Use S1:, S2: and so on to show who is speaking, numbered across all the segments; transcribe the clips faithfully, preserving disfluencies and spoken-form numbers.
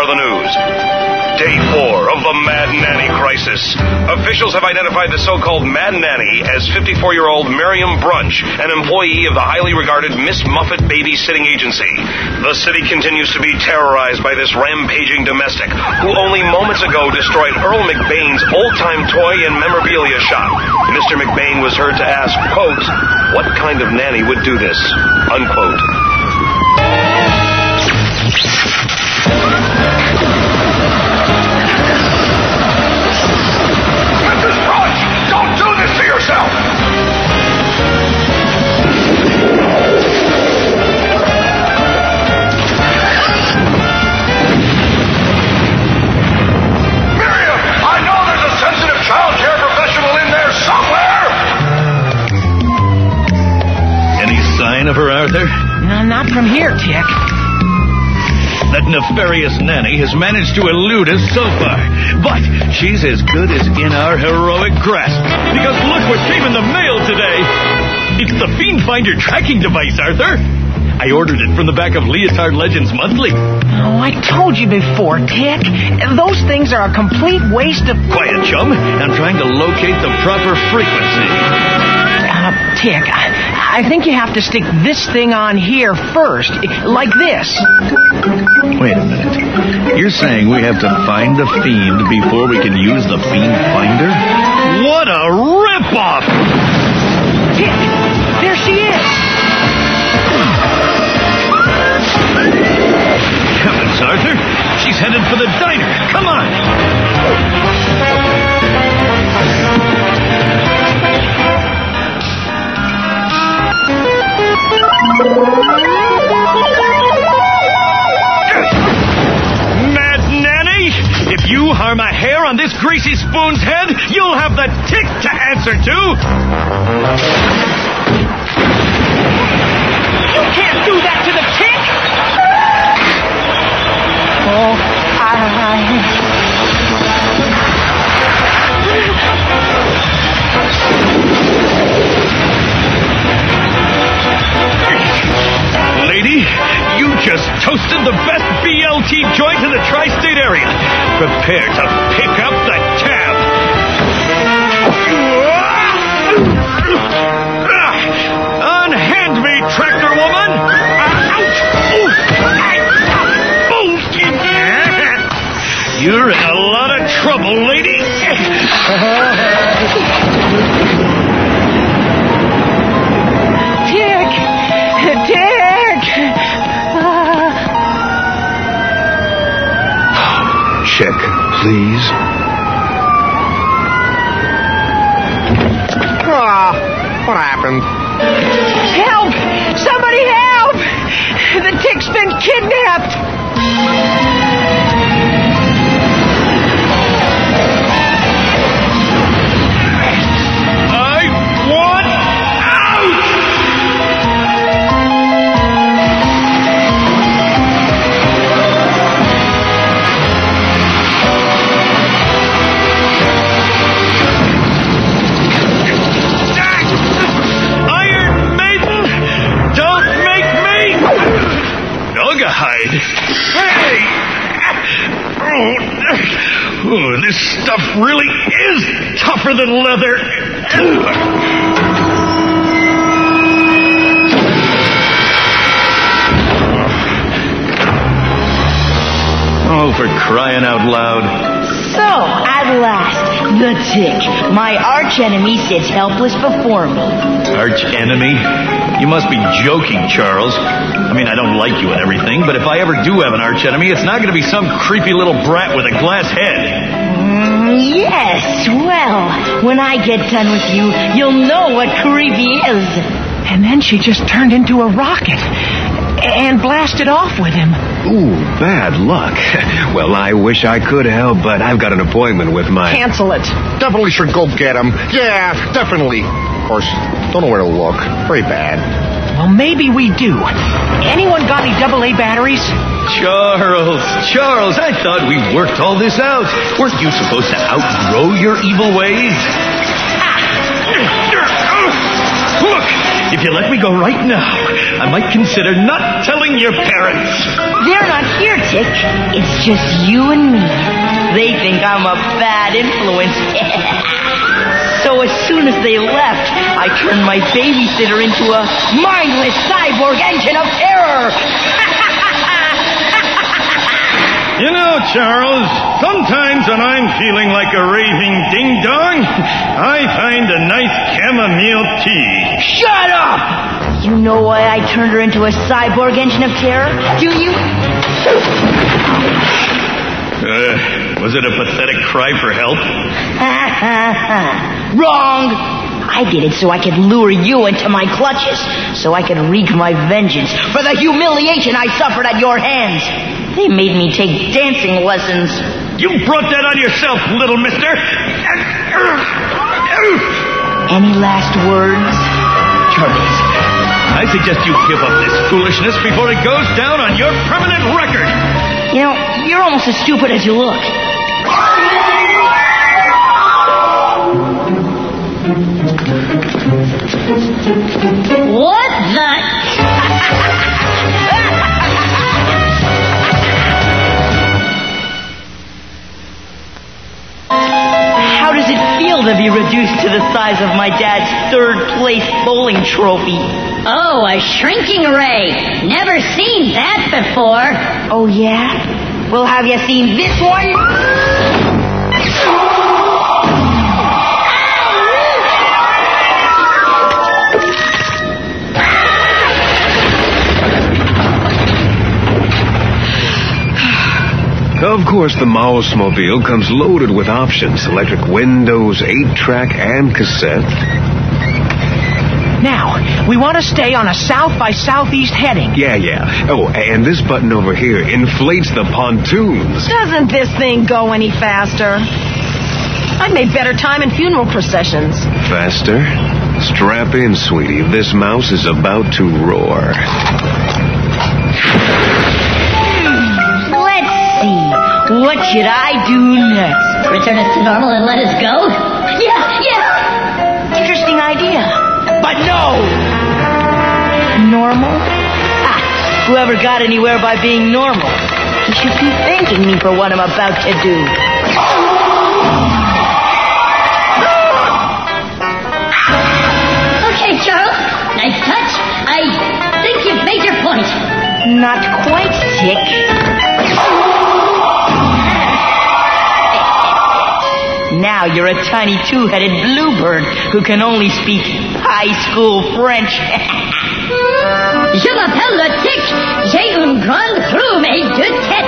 S1: are the news. Day four of the Mad Nanny crisis. Officials have identified the so-called Mad Nanny as fifty-four-year-old Miriam Brunch, an employee of the highly regarded Miss Muffet Babysitting Agency. The city continues to be terrorized by this rampaging domestic, who only moments ago destroyed Earl McBain's old-time toy and memorabilia shop. Mister McBain was heard to ask, quote, "What kind of nanny would do this?" Unquote.
S2: Missus Brunch, don't do this to yourself! Miriam, I know there's a sensitive child care professional in there somewhere!
S3: Any sign of her, Arthur?
S4: No, not from here, Tick.
S3: That nefarious nanny has managed to elude us so far. But she's as good as in our heroic grasp. Because look what came in the mail today. It's the Fiend Finder tracking device, Arthur. I ordered it from the back of Leotard Legends Monthly.
S4: Oh, I told you before, Tick. Those things are a complete waste of...
S3: Quiet, chum. I'm trying to locate the proper frequency.
S4: Uh, Tick, I, I think you have to stick this thing on here first, like this.
S3: Wait a minute. You're saying we have to find the Fiend before we can use the Fiend Finder? What a rip-off!
S4: Tick, there she is.
S3: Heavens, Arthur. She's headed for the diner. Come on. Mad Nanny, if you harm a hair on this greasy spoon's head, you'll have the Tick to answer to.
S4: You can't do that to the Tick. Oh, I...
S3: Lady, you just toasted the best B L T joint in the tri-state area. Prepare to pick up the tab. Unhand me, tractor woman. Ouch! You're in a lot of trouble, lady.
S4: Tick! Tick!
S2: Check, please. Ah, what happened?
S4: Help! Somebody help! The Tick's been kidnapped!
S3: Hey! Oh, this stuff really is tougher than leather. Oh, for crying out loud.
S5: So, at last, the Tick, my arch-enemy, sits helpless before me.
S3: Arch-enemy? You must be joking, Charles. I mean, I don't like you and everything, but if I ever do have an arch-enemy, it's not going to be some creepy little brat with a glass head.
S5: Mm, yes, well, when I get done with you, you'll know what creepy is.
S4: And then she just turned into a rocket and blasted off with him.
S2: Ooh, bad luck. Well, I wish I could help, but I've got an appointment with my...
S4: Cancel it.
S6: Definitely should go get him. Yeah, definitely. Of course, don't know where to look. Very bad.
S4: Well, maybe we do. Anyone got any double A batteries?
S3: Charles, Charles, I thought we worked all this out. Weren't you supposed to outgrow your evil ways? Ah. Look, if you let me go right now, I might consider not telling your parents.
S5: They're not here, Tick. It's just you and me. They think I'm a bad influence. So as soon as they left, I turned my babysitter into a mindless cyborg engine of terror.
S3: You know, Charles, sometimes when I'm feeling like a raving ding-dong, I find a nice chamomile tea.
S5: Shut up! You know why I turned her into a cyborg engine of terror? Do you?
S3: Uh, was it a pathetic cry for help?
S5: Wrong! I did it so I could lure you into my clutches, so I could wreak my vengeance for the humiliation I suffered at your hands. They made me take dancing lessons.
S3: You brought that on yourself, little mister.
S5: Any last words?
S3: Charles, I suggest you give up this foolishness before it goes down on your permanent record.
S5: You know, you're almost as stupid as you look.
S7: What the...
S5: How does it feel to be reduced to the size of my dad's third-place bowling trophy?
S7: Oh, a shrinking ray. Never seen that before.
S5: Oh, yeah? Well, have you seen this one?
S2: Of course, the Mouse-mobile comes loaded with options. Electric windows, eight-track, and cassette.
S4: Now, we want to stay on a south by southeast heading.
S2: Yeah, yeah. Oh, and this button over here inflates the pontoons.
S8: Doesn't this thing go any faster? I've made better time in funeral processions.
S2: Faster? Strap in, sweetie. This mouse is about to roar.
S5: What should I do next?
S7: Return us to normal and let us go? Yeah, yeah!
S5: Interesting idea. But no! Normal? Ah, whoever got anywhere by being normal, he should be thanking me for what I'm about to do.
S7: Okay, Charles. Nice touch. I think you've made your point.
S5: Not quite, Tick. Now you're a tiny two-headed bluebird who can only speak high school French.
S7: Je m'appelle le Tic. J'ai une grande plume et deux têtes.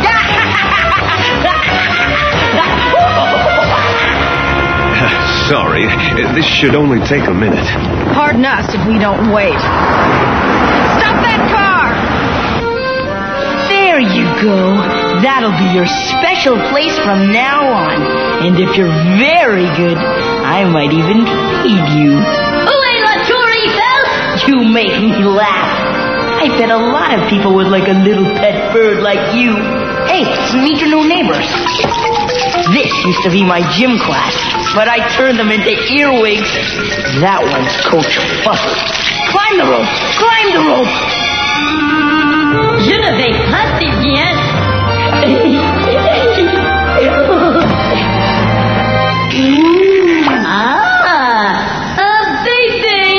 S2: Sorry, this should only take a minute.
S8: Pardon us if we don't wait. Stop that car!
S5: There you go. That'll be your special place from now on. And if you're very good, I might even feed you.
S7: Où est la tour Eiffel?
S5: You make me laugh. I bet a lot of people would like a little pet bird like you. Hey, meet your new neighbors. This used to be my gym class, but I turned them into earwigs. That one's Coach Buster. Climb the rope! Climb the rope!
S7: Je ne vais pas si bien. Ah, a baby.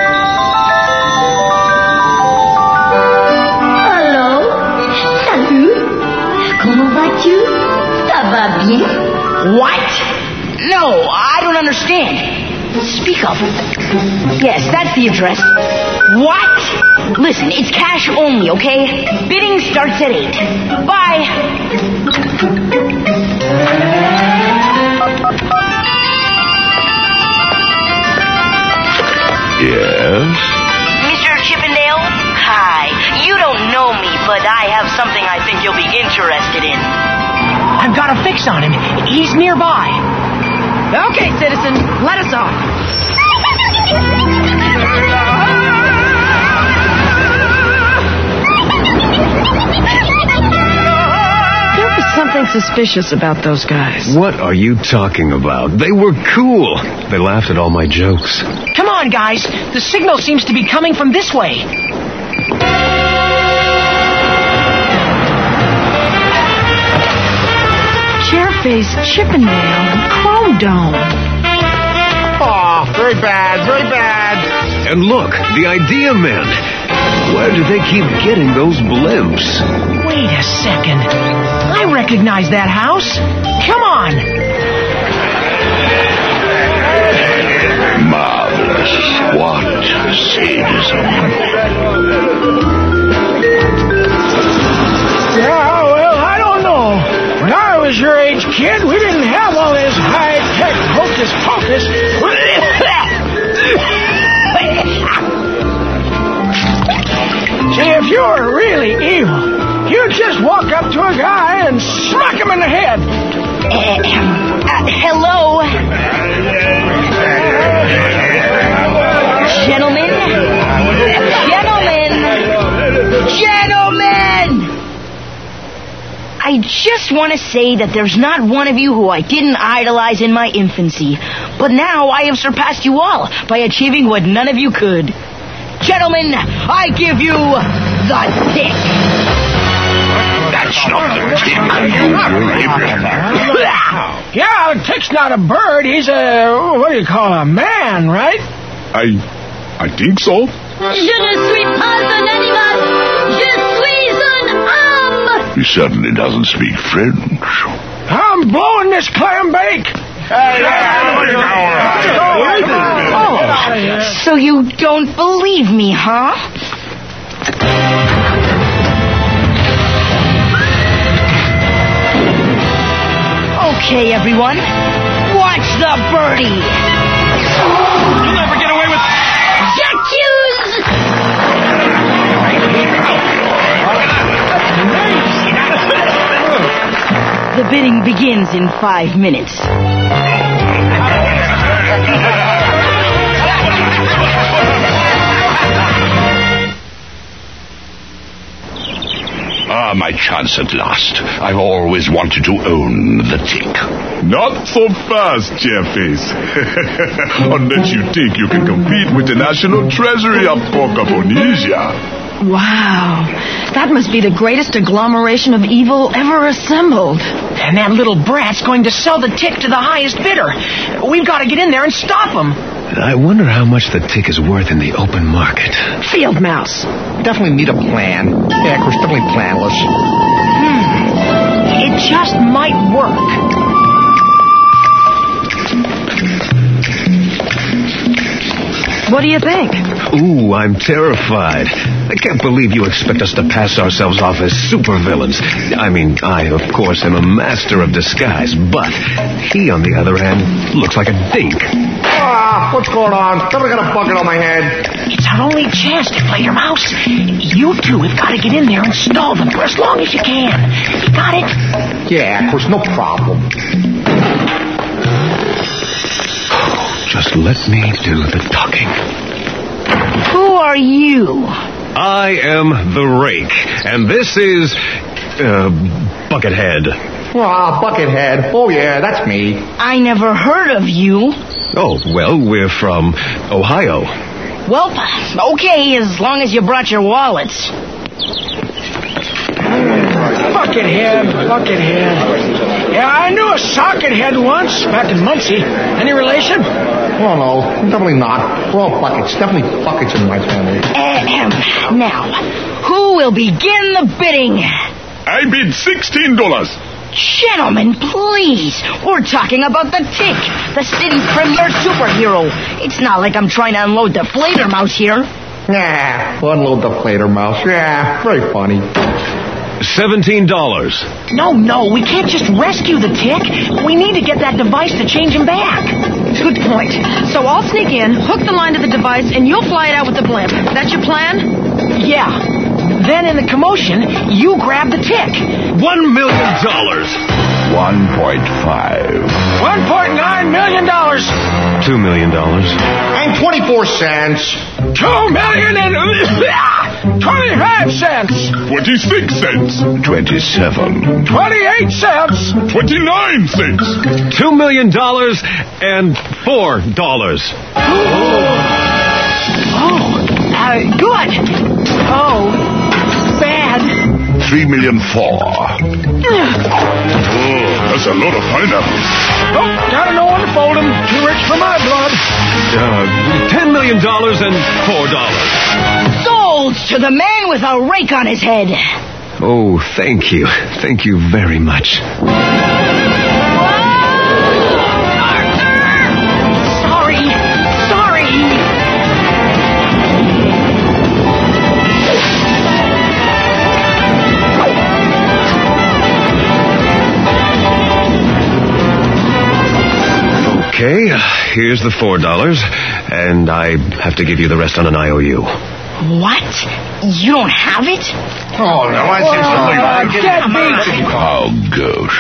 S7: Allô? Salut. Comment vas-tu? Ça va bien?
S5: What? No, I don't understand. Speak up. Yes, that's the address. What? Listen, it's cash only, okay? Bidding starts at eight. Bye.
S2: Yes?
S5: Mister Chippendale? Hi. You don't know me, but I have something I think you'll be interested in.
S4: I've got a fix on him. He's nearby.
S8: Okay, citizen, let us off. There was something suspicious about those guys.
S2: What are you talking about? They were cool. They laughed at all my jokes.
S4: Come on, on, guys. The signal seems to be coming from this way.
S8: Chairface, Chippendale, and Chrome Dome.
S6: Oh, very bad, very bad.
S2: And look, the Idea Men. Where do they keep getting those blimps?
S4: Wait a second. I recognize that house. Come on.
S9: Marvelous. What sadism.
S10: Yeah, well, I don't know. When I was your age, kid, we didn't have all this high-tech hocus-pocus. See, if you were really evil, you'd just walk up to a guy and smack him in the head.
S5: Uh, uh, hello? Gentlemen? Gentlemen! Gentlemen! I just want to say that there's not one of you who I didn't idolize in my infancy. But now I have surpassed you all by achieving what none of you could. Gentlemen, I give you the tick.
S9: That's not the tick.
S10: Yeah, the tick's not a bird. He's a, what do you call a man, right?
S9: I... I think so.
S7: Je ne suis pas un animal. Je suis un homme.
S9: He certainly doesn't speak French.
S10: I'm blowing this clam bake.
S5: Oh, so you don't believe me, huh? Okay, everyone. Watch the birdie.
S3: You'll never get away with...
S7: J'accuse.
S5: The bidding begins in five minutes.
S9: Ah, my chance at last. I've always wanted to own the tick.
S11: Not so fast, Chairface. Unless you think you can compete with the National Treasury of Porcaponesia.
S8: Wow. That must be the greatest agglomeration of evil ever assembled.
S4: And that little brat's going to sell the tick to the highest bidder. We've got to get in there and stop him.
S2: I wonder how much the tick is worth in the open market.
S8: Field Mouse.
S6: Definitely need a plan. Yeah, of course, definitely planless.
S4: Hmm. It just might work.
S8: What do you think?
S2: Ooh, I'm terrified. I can't believe you expect us to pass ourselves off as supervillains. I mean, I, of course, am a master of disguise, but he, on the other hand, looks like a dink.
S6: Ah, what's going on? Never got a bucket on my head.
S4: It's our only chance to play your mouse. You two have got to get in there and stall them for as long as you can. You got it?
S6: Yeah, of course, no problem.
S2: Just let me do the talking.
S5: Who are you?
S2: I am the Rake, and this is... Uh, Buckethead.
S6: Ah, Buckethead. Oh, yeah, that's me.
S5: I never heard of you.
S2: Oh, well, we're from Ohio.
S5: Well, okay, as long as you brought your wallets.
S10: Buckethead, Buckethead. Yeah, I knew a Sockhead once, back in Muncie. Any relation?
S6: Oh, no, definitely not. We're all buckets. Definitely buckets in my family.
S5: Ahem. Now, who will begin the bidding?
S11: I bid sixteen dollars.
S5: Gentlemen, please. We're talking about the Tick, the city's premier superhero. It's not like I'm trying to unload the Flater Mouse here.
S6: Yeah, unload the Flater Mouse. Yeah, very funny.
S2: Seventeen dollars.
S4: No, no, we can't just rescue the Tick. We need to get that device to change him back.
S8: Good point. So I'll sneak in, hook the line to the device, and you'll fly it out with the blimp. That's your plan?
S4: Yeah. Then in the commotion, you grab the Tick.
S2: One million dollars.
S9: One point five.
S10: One point nine million dollars.
S2: Two million dollars.
S6: And twenty-four cents.
S10: Two million and twenty-five cents.
S11: Twenty-six cents.
S9: Twenty-seven.
S10: Twenty-eight cents.
S11: Twenty-nine cents.
S2: Two million dollars and four dollars.
S10: Ooh.
S8: bad. Oh, bad.
S9: Three million four.
S11: Oh, that's a lot of pineapples.
S10: Oh, gotta know when to fold them. Too rich for my blood.
S2: Uh, Ten million dollars and four dollars.
S5: Sold to the man with a rake on his head.
S2: Oh, thank you. Thank you very much.
S5: Sorry. Sorry.
S2: Okay, here's the four dollars, and I have to give you the rest on an I O U.
S5: What? You don't have it?
S6: Oh, no, I said something.
S10: Uh, get me.
S9: Oh, gosh.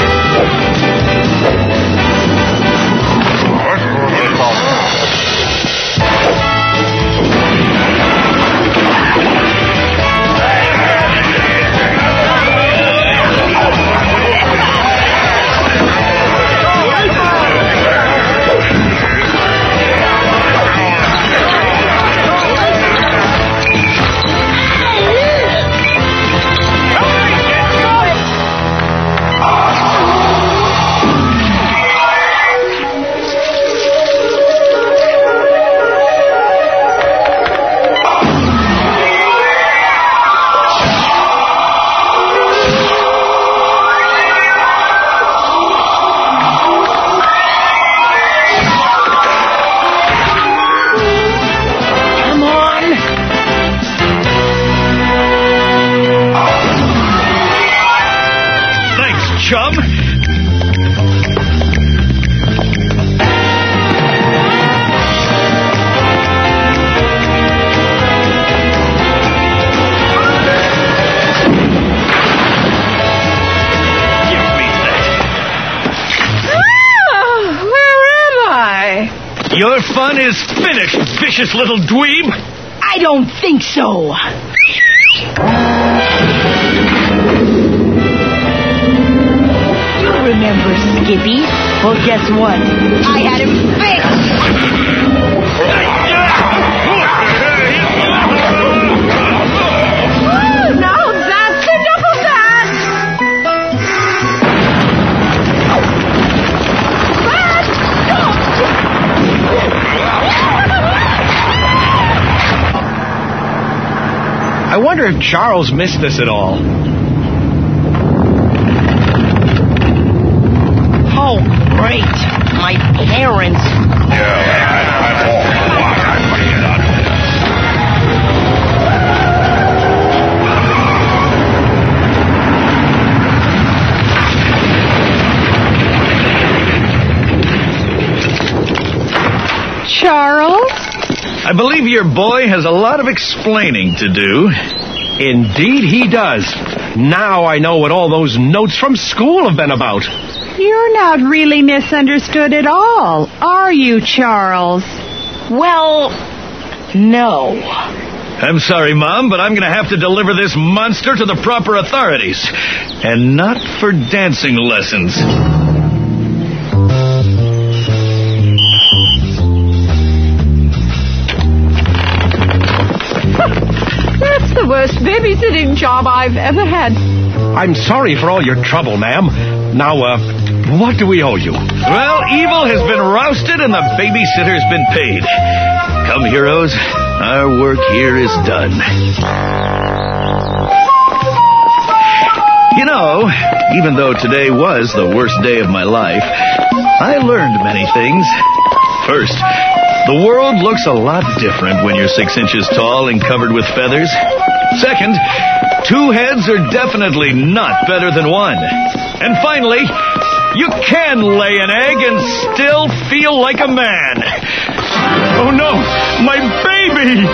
S3: Chum. Your fun is finished, vicious little dweeb.
S5: I don't think so. You remember Skippy? Well, guess what? I had him fixed.
S8: Woo, now that's enough of that.
S10: I wonder if Charles missed this at all.
S5: Oh, great. My parents.
S8: Charles?
S3: I believe your boy has a lot of explaining to do.
S10: Indeed he does. Now I know what all those notes from school have been about.
S8: You're not really misunderstood at all, are you, Charles?
S5: Well, no.
S3: I'm sorry, Mom, but I'm going to have to deliver this monster to the proper authorities. And not for dancing lessons.
S8: That's the worst babysitting job I've ever had.
S10: I'm sorry for all your trouble, ma'am. Now, uh, what do we owe you?
S3: Well, evil has been rousted and the babysitter's been paid. Come, heroes. Our work here is done. You know, even though today was the worst day of my life, I learned many things. First, the world looks a lot different when you're six inches tall and covered with feathers. Second, two heads are definitely not better than one. And finally, you can lay an egg and still feel like a man. Oh no, my baby!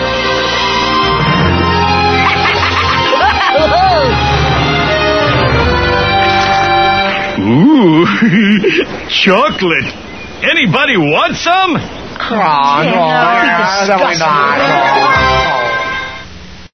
S3: Ooh, chocolate. Anybody want some?
S6: Oh, no, definitely not.